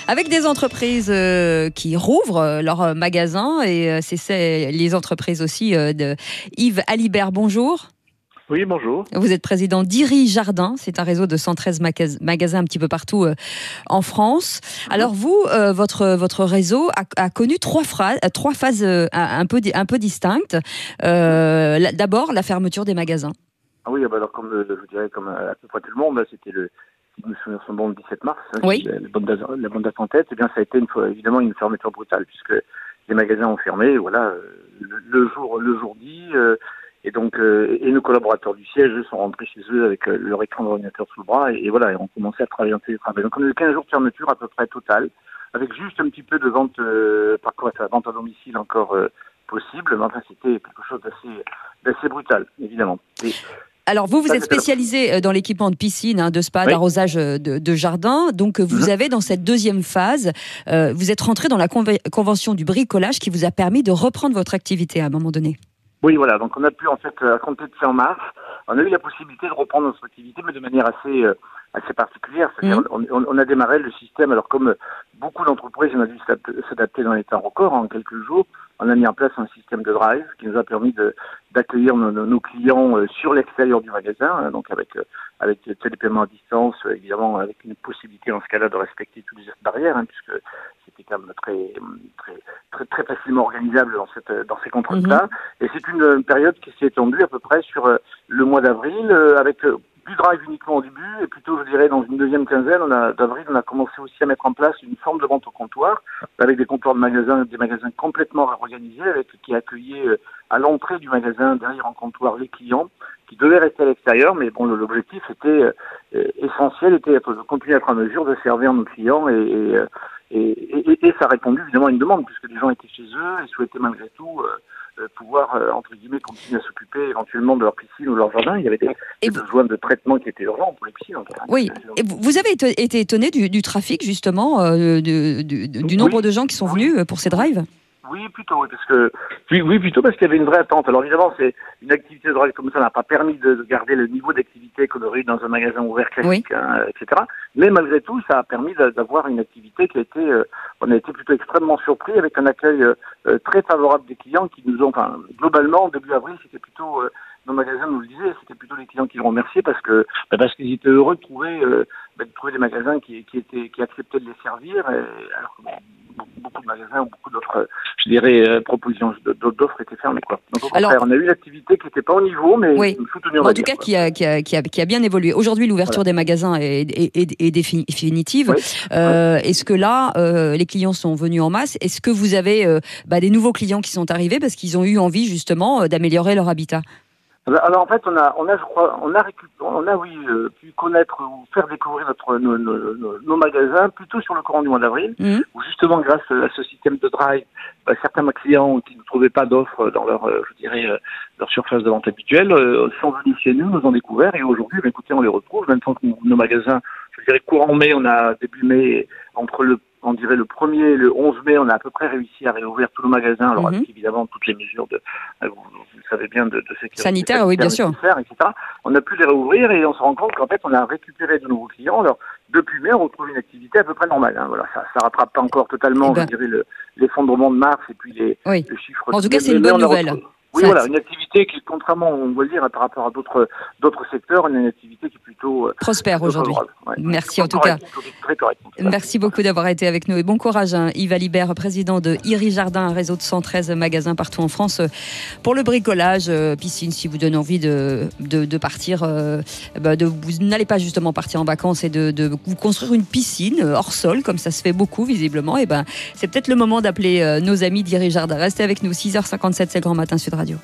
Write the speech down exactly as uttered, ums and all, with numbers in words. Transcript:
avec des entreprises euh, qui rouvrent leurs magasins et euh, c'est, c'est les entreprises aussi euh, de Yves Alibert. Bonjour. Oui, bonjour. Vous êtes président d'Iri Jardin, c'est un réseau de cent treize magasins un petit peu partout euh, en France. Alors vous, euh, votre votre réseau a, a connu trois, phrases, trois phases euh, un peu un peu distinctes. Euh, la, d'abord, la fermeture des magasins. Ah oui, bah alors comme euh, je dirais comme à peu près tout le monde, c'était le si mes souvenirs sont bons, le dix-sept mars. Hein, oui. La, la bonne date, la bonne date en tête. Eh bien, ça a été une fois, évidemment une fermeture brutale puisque les magasins ont fermé. Voilà, le, le jour le jour dit. Euh, Et donc, euh, et nos collaborateurs du siège, eux, sont rentrés chez eux avec euh, leur écran d'ordinateur sous le bras, et, et voilà, et ont commencé à travailler en télétravail. Donc, on a eu quinze jours de fermeture à peu près totale, avec juste un petit peu de vente, euh, par quoi, la vente à domicile encore euh, possible, mais enfin, c'était quelque chose d'assez, d'assez brutal, évidemment. Et, Alors vous, vous ça, êtes spécialisé dans l'équipement de piscine, hein, de spa, oui. d'arrosage de, de jardin. Donc vous mmh. avez dans cette deuxième phase, euh, vous êtes rentré dans la conv- convention du bricolage qui vous a permis de reprendre votre activité à un moment donné. Oui, voilà. Donc, on a pu, en fait, à compter de fin mars, on a eu la possibilité de reprendre notre activité, mais de manière assez, euh, assez particulière. C'est-à-dire, mmh. on, on a démarré le système. Alors, comme beaucoup d'entreprises, on a dû s'adapter dans les temps records. En quelques jours, on a mis en place un système de drive qui nous a permis de, d'accueillir nos, nos clients euh, sur l'extérieur du magasin, hein, donc avec, euh, avec télépaiement à distance, euh, évidemment, avec une possibilité, dans ce cas-là, de respecter toutes les barrières, hein, puisque c'était quand même très, très, très, très facilement organisable dans cette, dans ces contraintes-là. Mmh. Et c'est une, une période qui s'est étendue à peu près sur euh, le mois d'avril, euh, avec euh, du drive uniquement au début, et plutôt, je dirais, dans une deuxième quinzaine, on a, d'avril, on a commencé aussi à mettre en place une forme de vente au comptoir, avec des comptoirs de magasins, des magasins complètement réorganisés, avec qui accueillaient euh, à l'entrée du magasin, derrière en comptoir, les clients, qui devaient rester à l'extérieur, mais bon, l'objectif était euh, essentiel, était de continuer à être en mesure de servir nos clients, et, et, et, et, et ça a répondu évidemment à une demande, puisque les gens étaient chez eux et souhaitaient malgré tout euh, pouvoir, euh, entre guillemets, continuer à s'occuper éventuellement de leur piscine ou de leur jardin. Il y avait des, des besoins de traitement qui étaient urgents pour les piscines. Oui, et vous avez été étonné du, du trafic, justement, euh, de, du, du nombre oui. de gens qui sont venus pour ces drives ? Oui, plutôt, oui, parce que oui, oui, plutôt parce qu'il y avait une vraie attente. Alors évidemment, c'est une activité de drive comme ça n'a pas permis de garder le niveau d'activité qu'on aurait eu dans un magasin ouvert classique, oui. hein, et cetera. Mais malgré tout, ça a permis d'avoir une activité qui a été, euh, on a été plutôt extrêmement surpris avec un accueil euh, très favorable des clients qui nous ont, enfin, globalement, début avril, c'était plutôt euh, nos magasins nous le disaient, c'était plutôt les clients qui nous remerciaient parce que bah parce qu'ils étaient heureux de trouver euh, bah, de trouver des magasins qui qui étaient qui acceptaient de les servir, et, alors que bon, beaucoup de magasins ou beaucoup d'autres, je dirais, euh, propositions d'offres étaient fermées, quoi. Donc au contraire, on a eu une activité qui n'était pas au niveau, mais oui. soutenue. En tout cas, qui a, qui, a, qui, a, qui a bien évolué. Aujourd'hui, l'ouverture voilà. des magasins est, est, est, est définitive. Oui. Euh, oui. Est-ce que là, euh, les clients sont venus en masse ? Est-ce que vous avez euh, bah, des nouveaux clients qui sont arrivés parce qu'ils ont eu envie justement d'améliorer leur habitat ? Alors en fait, on a, on a, je crois, on a récupéré, on a oui euh, pu connaître ou faire découvrir notre nos, nos, nos, nos magasins plutôt sur le courant du mois d'avril, mmh. où justement grâce à ce système de drive, bah, certains clients qui ne trouvaient pas d'offres dans leur, euh, je dirais, euh, leur surface de vente habituelle, euh, sont venus chez nous, nous ont découvert, et aujourd'hui, bah, écoutez, on les retrouve. Même temps que nos magasins, je dirais courant mai, on a début mai, entre le on dirait le premier et le onze mai, on a à peu près réussi à réouvrir tous nos magasins, alors mm-hmm. avec évidemment toutes les mesures de, vous, vous savez bien, de, de sécurité sanitaire, sanitaire, oui, bien sûr, et cetera. On a pu les réouvrir et on se rend compte qu'en fait, on a récupéré de nouveaux clients. Alors, depuis mai, on retrouve une activité à peu près normale. Hein. Voilà, ça, ça rattrape pas encore totalement, eh ben. je dirais, le, l'effondrement de mars et puis les, oui. les chiffres. En tout cas, c'est une bonne nouvelle. Retrouvé. Oui, ça, voilà, une activité qui, contrairement, on va le dire, par rapport à d'autres d'autres secteurs, une activité qui est plutôt prospère plutôt aujourd'hui. Ouais. Merci en tout correct, cas. Très correct, Merci beaucoup d'avoir été avec nous et bon courage, hein, Yves Alibert, président de Iri Jardin, un réseau de cent treize magasins partout en France pour le bricolage, euh, piscine. Si vous donne envie de de, de partir, euh, bah de, vous n'allez pas justement partir en vacances et de, de vous construire une piscine hors sol, comme ça se fait beaucoup visiblement. Et ben, c'est peut-être le moment d'appeler euh, nos amis d'Iri Jardin. Restez avec nous, six heures cinquante-sept, c'est le Grand Matin Sud Radio.